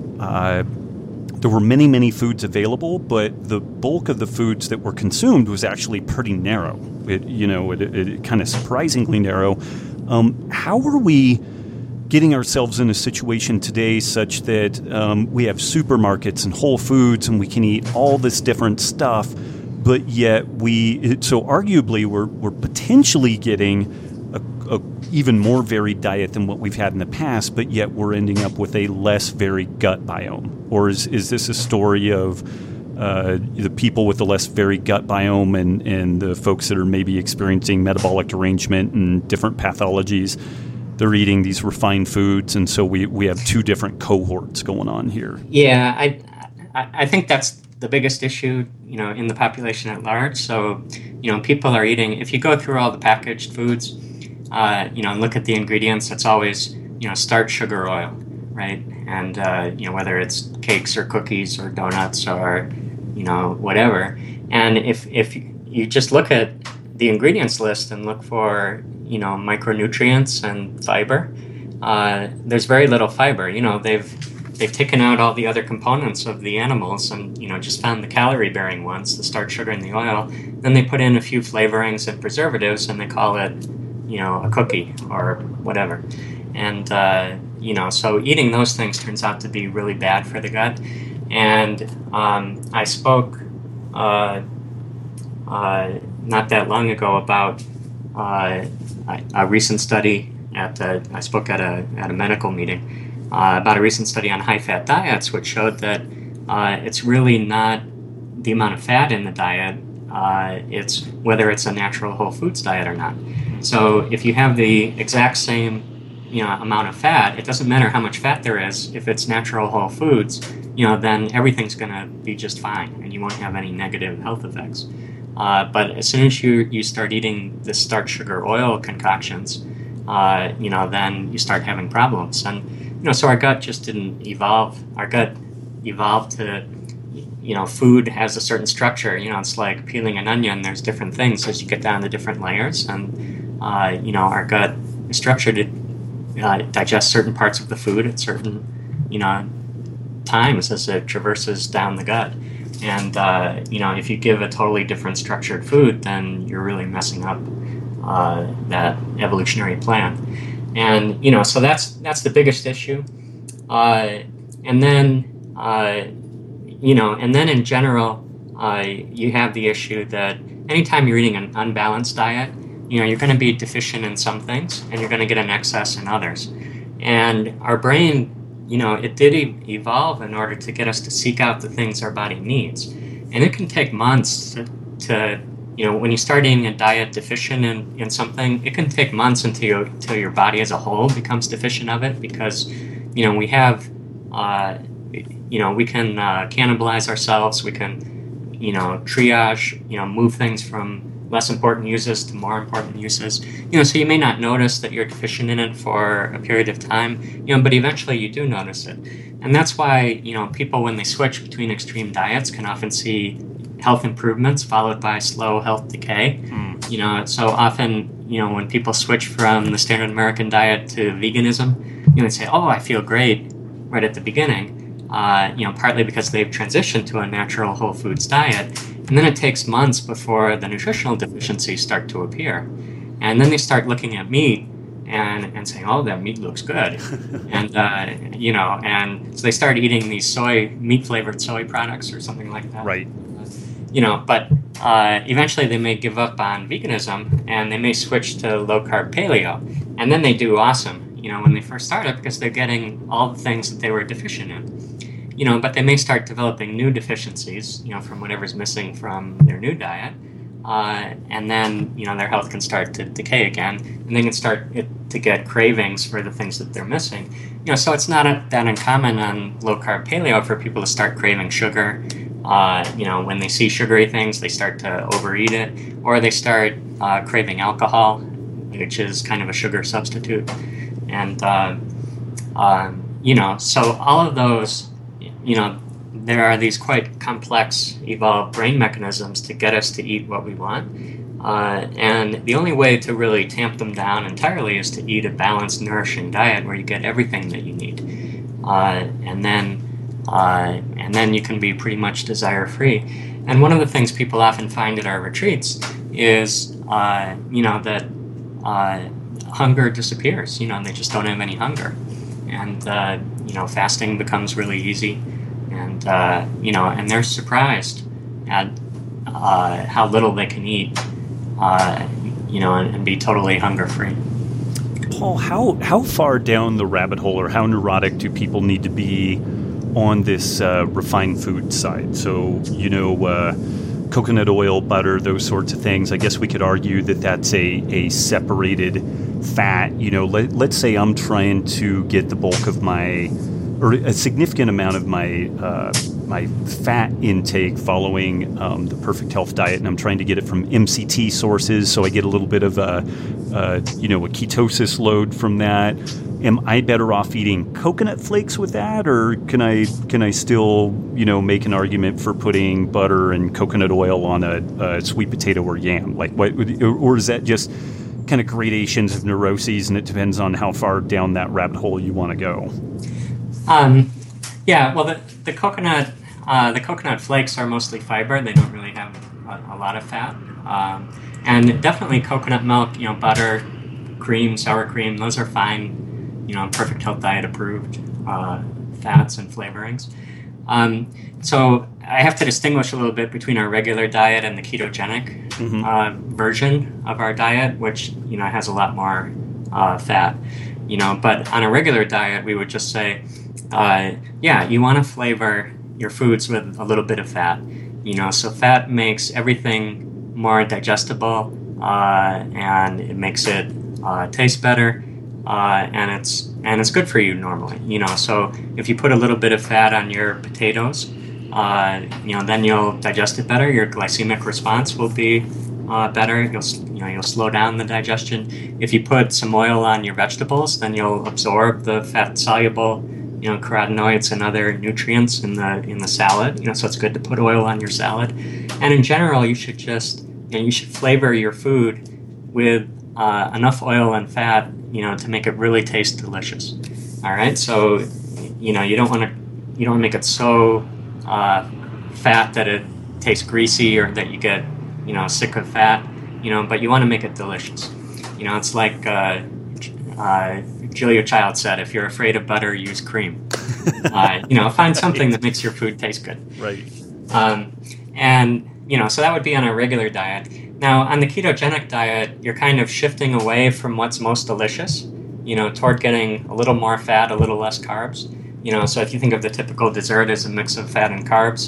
[SPEAKER 1] there were many, many foods available, but the bulk of the foods that were consumed was actually pretty narrow. It kind of surprisingly narrow. How are we getting ourselves in a situation today such that we have supermarkets and Whole Foods and we can eat all this different stuff, but yet so arguably we're potentially getting a even more varied diet than what we've had in the past, but yet we're ending up with a less varied gut biome? Or is this a story of the people with the less varied gut biome and the folks that are maybe experiencing metabolic derangement and different pathologies? They're eating these refined foods, and so we have two different cohorts going on here.
[SPEAKER 2] Yeah, I think that's the biggest issue, in the population at large. So, people are eating. If you go through all the packaged foods, and look at the ingredients, it's always starch, sugar, oil, right? And whether it's cakes or cookies or donuts or whatever. And if you just look at the ingredients list and look for micronutrients and fiber, there's very little fiber. They've taken out all the other components of the animals and just found the calorie bearing ones, the starch, sugar, and the oil. Then they put in a few flavorings and preservatives and they call it a cookie or whatever. And so eating those things turns out to be really bad for the gut. And I spoke not that long ago about a recent study I spoke at a medical meeting about a recent study on high-fat diets, which showed that it's really not the amount of fat in the diet, it's whether it's a natural whole foods diet or not. So if you have the exact same amount of fat, it doesn't matter how much fat there is. If it's natural whole foods, then everything's going to be just fine, and you won't have any negative health effects. But as soon as you start eating the starch, sugar, oil concoctions, then you start having problems. And so our gut just didn't evolve. Our gut evolved to, food has a certain structure. It's like peeling an onion. There's different things as you get down to different layers, and our gut is structured to digest certain parts of the food at certain, times as it traverses down the gut. And if you give a totally different structured food, then you're really messing up that evolutionary plan. And so that's the biggest issue. And then in general, you have the issue that anytime you're eating an unbalanced diet, you're going to be deficient in some things, and you're going to get an excess in others. And our brain, it did evolve in order to get us to seek out the things our body needs. And it can take months to when you start eating a diet deficient in something, it can take months until your body as a whole becomes deficient of it, because, we have, we can cannibalize ourselves, we can, triage, move things from less important uses to more important uses. So you may not notice that you're deficient in it for a period of time, but eventually you do notice it. And that's why, people, when they switch between extreme diets, can often see health improvements followed by slow health decay. So often, when people switch from the standard American diet to veganism, they say, oh, I feel great right at the beginning, partly because they've transitioned to a natural whole foods diet. And then it takes months before the nutritional deficiencies start to appear. And then they start looking at meat and saying, oh, that meat looks good. And, and so they start eating these meat-flavored soy products or something like that.
[SPEAKER 1] Right.
[SPEAKER 2] But eventually they may give up on veganism, and they may switch to low-carb paleo. And then they do awesome, when they first start it, because they're getting all the things that they were deficient in. But they may start developing new deficiencies, from whatever's missing from their new diet. And then, their health can start to decay again, and they can start to get cravings for the things that they're missing. So it's not that uncommon on low-carb paleo for people to start craving sugar. When they see sugary things, they start to overeat it, or they start craving alcohol, which is kind of a sugar substitute. And, so all of those, there are these quite complex, evolved brain mechanisms to get us to eat what we want. And the only way to really tamp them down entirely is to eat a balanced, nourishing diet where you get everything that you need. And then you can be pretty much desire-free. And one of the things people often find at our retreats is, that hunger disappears. They just don't have any hunger. And, fasting becomes really easy. And, and they're surprised at how little they can eat, and be totally hunger-free.
[SPEAKER 1] Paul, how far down the rabbit hole, or how neurotic do people need to be on this refined food side? So, coconut oil, butter, those sorts of things. I guess we could argue that that's a separated fat. Let's say I'm trying to get the bulk of or a significant amount of my fat intake following the Perfect Health diet, and I'm trying to get it from MCT sources, so I get a little bit of a ketosis load from that. Am I better off eating coconut flakes with that, or can I still make an argument for putting butter and coconut oil on a sweet potato or yam? Like what, or is that just kind of gradations of neuroses, and it depends on how far down that rabbit hole you want to go?
[SPEAKER 2] The coconut flakes are mostly fiber. They don't really have a lot of fat. And definitely coconut milk, butter, cream, sour cream, those are fine, Perfect Health diet approved fats and flavorings. So I have to distinguish a little bit between our regular diet and the ketogenic version of our diet, which has a lot more fat. But on a regular diet, we would just say, you want to flavor your foods with a little bit of fat. So fat makes everything more digestible, and it makes it taste better, and it's good for you normally. So if you put a little bit of fat on your potatoes, then you'll digest it better. Your glycemic response will be better. You'll slow down the digestion. If you put some oil on your vegetables, then you'll absorb the fat soluble carotenoids and other nutrients in the salad. So it's good to put oil on your salad. And in general, you should just you should flavor your food with enough oil and fat to make it really taste delicious. All right, so you don't want to make it so fat that it tastes greasy or that you get sick of fat. But you want to make it delicious. It's like Julia Child said, if you're afraid of butter, use cream. Find something that makes your food taste good.
[SPEAKER 1] Right.
[SPEAKER 2] So that would be on a regular diet. Now, on the ketogenic diet, you're kind of shifting away from what's most delicious, toward getting a little more fat, a little less carbs. So if you think of the typical dessert as a mix of fat and carbs,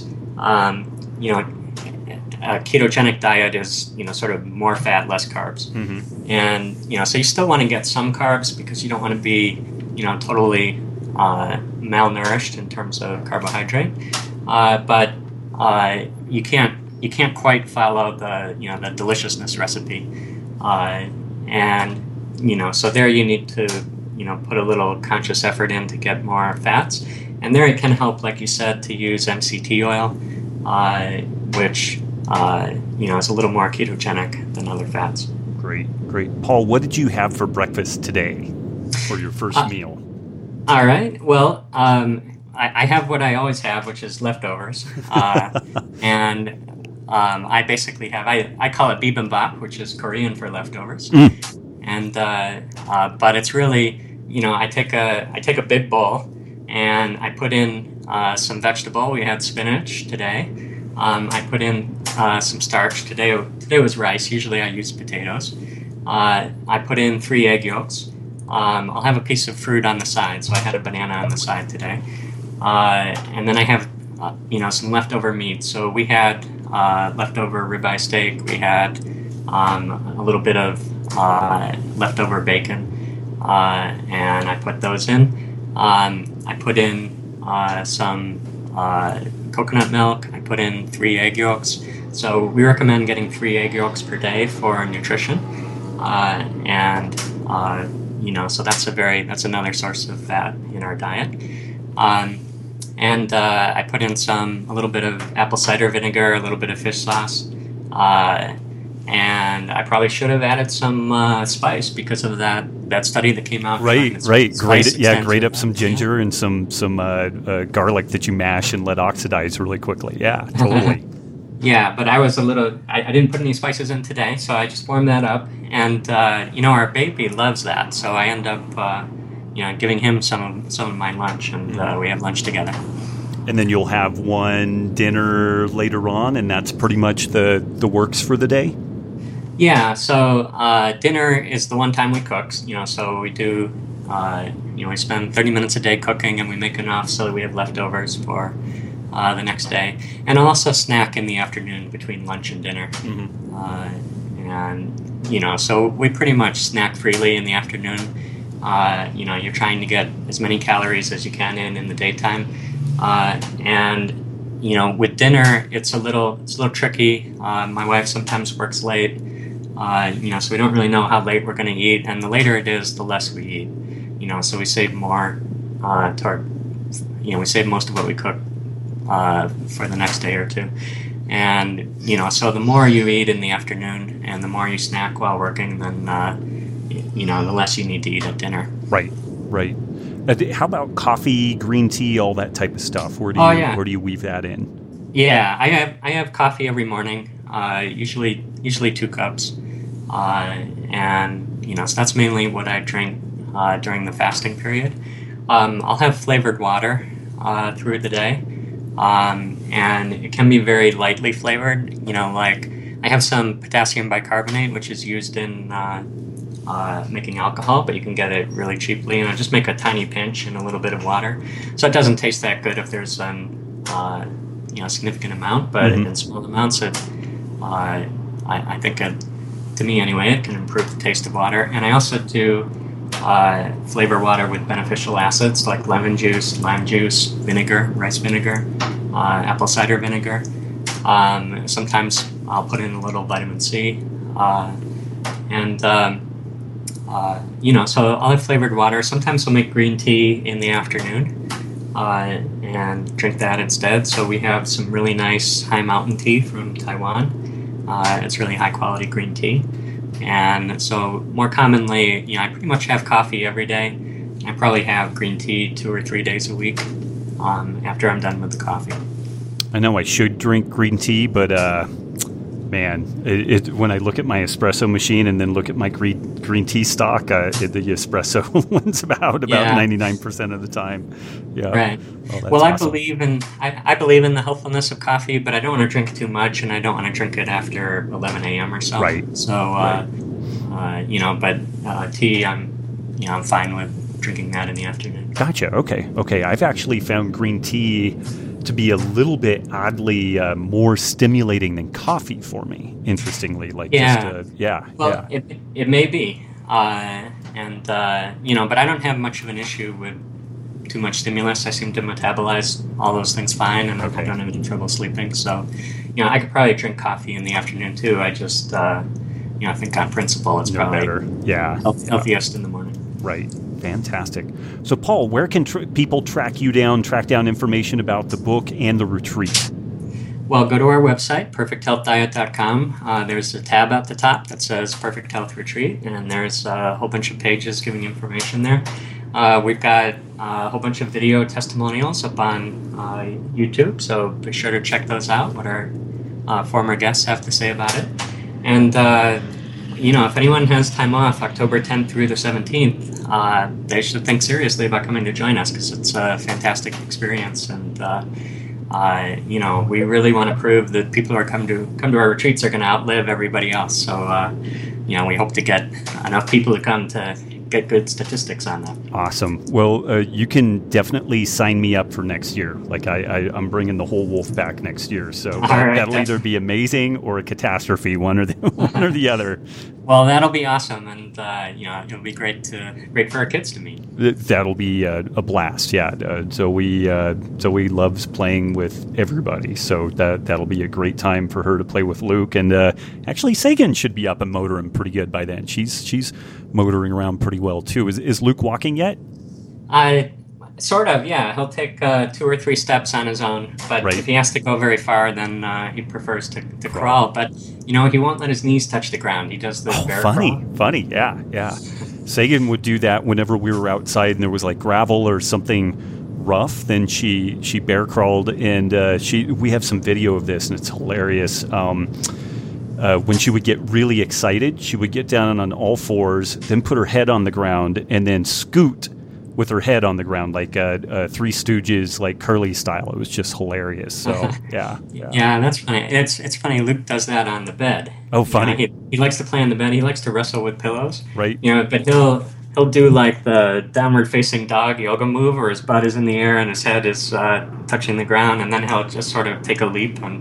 [SPEAKER 2] a ketogenic diet is, sort of more fat, less carbs.
[SPEAKER 1] Mm-hmm.
[SPEAKER 2] And, so you still want to get some carbs because you don't want to be, totally malnourished in terms of carbohydrate. But you can't quite follow the deliciousness recipe. So there you need to, put a little conscious effort in to get more fats. And there it can help, like you said, to use MCT oil, which is a little more ketogenic than other fats.
[SPEAKER 1] Great. Paul, what did you have for breakfast today, for your first meal?
[SPEAKER 2] All right. Well, I have what I always have, which is leftovers. And I basically have, I call it bibimbap, which is Korean for leftovers. And but it's really, I take a big bowl and I put in some vegetable. We had spinach today. I put in some starch. Today was rice. Usually I use potatoes. I put in 3 egg yolks. I'll have a piece of fruit on the side, so I had a banana on the side today. And then I have, some leftover meat. So we had leftover ribeye steak. We had a little bit of leftover bacon, and I put those in. I put in some coconut milk. I put in 3 egg yolks. So we recommend getting 3 egg yolks per day for nutrition. So that's another source of fat in our diet. I put in a little bit of apple cider vinegar, a little bit of fish sauce, and I probably should have added some spice because of that study that came out.
[SPEAKER 1] Right. Grate up some ginger and some garlic that you mash and let oxidize really quickly. Yeah, totally.
[SPEAKER 2] Yeah, but I didn't put any spices in today, so I just warmed that up. And, our baby loves that, so I end up, giving him some of my lunch, and we have lunch together.
[SPEAKER 1] And then you'll have one dinner later on, and that's pretty much the works for the day?
[SPEAKER 2] Yeah, so dinner is the one time we cook, so we do, we spend 30 minutes a day cooking, and we make enough so that we have leftovers for the next day. And I'll also snack in the afternoon between lunch and dinner. Mm-hmm. So we pretty much snack freely in the afternoon. You're trying to get as many calories as you can in the daytime. With dinner, it's a little tricky. My wife sometimes works late, so we don't really know how late we're going to eat. And the later it is, the less we eat. So we save more we save most of what we cook for the next day or two. And, so the more you eat in the afternoon and the more you snack while working, then, the less you need to eat at dinner. Right.
[SPEAKER 1] How about coffee, green tea, all that type of stuff? Where do you weave that in?
[SPEAKER 2] Yeah, I have coffee every morning, usually 2 cups. So that's mainly what I drink during the fasting period. I'll have flavored water through the day. and it can be very lightly flavored. Like I have some potassium bicarbonate, which is used in making alcohol, but you can get it really cheaply, and I just make a tiny pinch and a little bit of water. So it doesn't taste that good if there's a significant amount, but in small amounts, I think to me anyway, it can improve the taste of water. And I also do flavor water with beneficial acids like lemon juice, lime juice, vinegar, rice vinegar, apple cider vinegar. Sometimes I'll put in a little vitamin C, so I'll have flavored water. Sometimes I'll make green tea in the afternoon and drink that instead. So we have some really nice high mountain tea from Taiwan. It's really high quality green tea. And so more commonly, I pretty much have coffee every day. I probably have green tea 2 or 3 days a week after I'm done with the coffee.
[SPEAKER 1] I know I should drink green tea, but man, when I look at my espresso machine and then look at my green tea stock, the espresso wins about 99% of the time. Yeah.
[SPEAKER 2] Right. Well, awesome. I believe in the healthfulness of coffee, but I don't want to drink too much, and I don't want to drink it after 11 a.m. or so.
[SPEAKER 1] Right.
[SPEAKER 2] So, tea, I'm fine with drinking that in the afternoon.
[SPEAKER 1] Gotcha. Okay. I've actually found green tea to be a little bit oddly more stimulating than coffee for me. Interestingly,
[SPEAKER 2] Well, it may be, but I don't have much of an issue with too much stimulus. I seem to metabolize all those things fine, and I don't have any trouble sleeping. So, I could probably drink coffee in the afternoon too. I just, I think on principle it's probably
[SPEAKER 1] better. Yeah,
[SPEAKER 2] healthiest in the morning.
[SPEAKER 1] Right. Fantastic. So, Paul, where can people track down information about the book and the retreat?
[SPEAKER 2] Well, go to our website, perfecthealthdiet.com. There's a tab at the top that says Perfect Health Retreat, and there's a whole bunch of pages giving information there. We've got a whole bunch of video testimonials up on YouTube, so be sure to check those out, what our former guests have to say about it. And if anyone has time off October 10th through the 17th, they should think seriously about coming to join us, because it's a fantastic experience. And, we really want to prove that people who are come to our retreats are going to outlive everybody else. So, we hope to get enough people to come to get good statistics on that.
[SPEAKER 1] Awesome. Well, you can definitely sign me up for next year. Like I'm bringing the whole wolf back next year. So that'll either be amazing or a catastrophe, one or the other.
[SPEAKER 2] Well, that'll be awesome, and it'll be great for our kids to meet.
[SPEAKER 1] That'll be a blast. Yeah. Zoe loves playing with everybody, so that'll be a great time for her to play with Luke. And actually, Sagan should be up and motoring pretty good by then. She's motoring around pretty well too. Is Luke walking yet?
[SPEAKER 2] Sort of, yeah. He'll take 2 or 3 steps on his own, but if he has to go very far, then he prefers to crawl. But he won't let his knees touch the ground. He does the bear crawl. Funny,
[SPEAKER 1] yeah. Sagan would do that whenever we were outside and there was like gravel or something rough. Then she bear crawled, and we have some video of this, and it's hilarious. When she would get really excited, she would get down on all fours, then put her head on the ground, and then scoot with her head on the ground, like Three Stooges, like Curly style. It was just hilarious. So yeah.
[SPEAKER 2] Yeah, that's funny. It's funny. Luke does that on the bed.
[SPEAKER 1] Oh, funny.
[SPEAKER 2] He likes to play on the bed. He likes to wrestle with pillows.
[SPEAKER 1] Right.
[SPEAKER 2] But he'll do like the downward facing dog yoga move, where his butt is in the air and his head is touching the ground, and then he'll just sort of take a leap and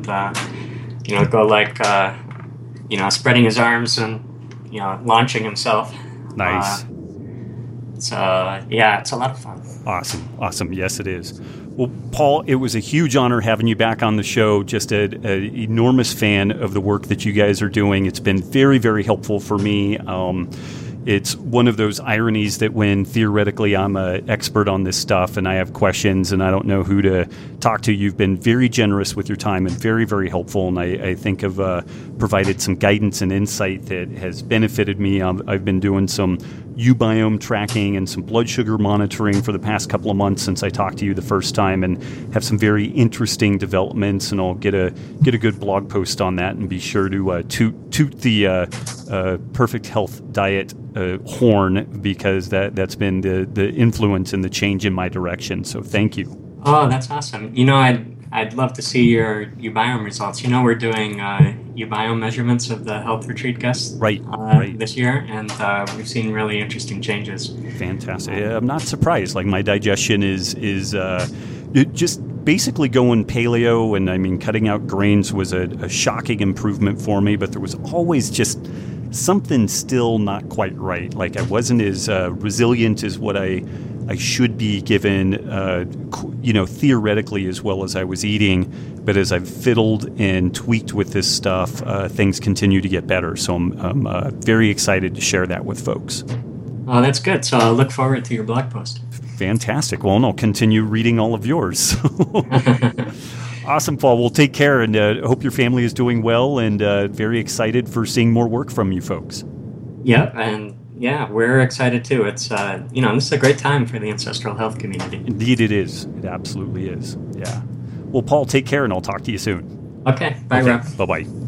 [SPEAKER 2] go like spreading his arms and launching himself.
[SPEAKER 1] Nice.
[SPEAKER 2] It's a lot of fun.
[SPEAKER 1] Awesome. Yes, it is. Well, Paul, it was a huge honor having you back on the show. Just an enormous fan of the work that you guys are doing. It's been very, very helpful for me. It's one of those ironies that when theoretically I'm an expert on this stuff and I have questions and I don't know who to talk to, you've been very generous with your time and very, very helpful. And I think have provided some guidance and insight that has benefited me. I've been doing some ubiome tracking and some blood sugar monitoring for the past couple of months since I talked to you the first time, and have some very interesting developments. And I'll get a good blog post on that, and be sure to toot the Perfect Health Diet horn, because that's been the influence and the change in my direction. So thank you.
[SPEAKER 2] Oh, that's awesome. I I'd love to see your uBiome results. We're doing uBiome measurements of the health retreat guests
[SPEAKER 1] right.
[SPEAKER 2] this year, and we've seen really interesting changes.
[SPEAKER 1] Fantastic. I'm not surprised. Like, my digestion is just basically going paleo, and I mean, cutting out grains was a shocking improvement for me, but there was always just something still not quite right. Like, I wasn't as resilient as what I should be, given, theoretically, as well as I was eating. But as I've fiddled and tweaked with this stuff, things continue to get better. So I'm very excited to share that with folks.
[SPEAKER 2] Oh, that's good. So I'll look forward to your blog post.
[SPEAKER 1] Fantastic. Well, and I'll continue reading all of yours. Awesome, Paul. Well, take care, and hope your family is doing well, and very excited for seeing more work from you folks.
[SPEAKER 2] Yep, and yeah, we're excited too. It's, this is a great time for the ancestral health community.
[SPEAKER 1] Indeed it is. It absolutely is. Yeah. Well, Paul, take care, and I'll talk to you soon.
[SPEAKER 2] Okay. Bye, Rob.
[SPEAKER 1] Bye-bye.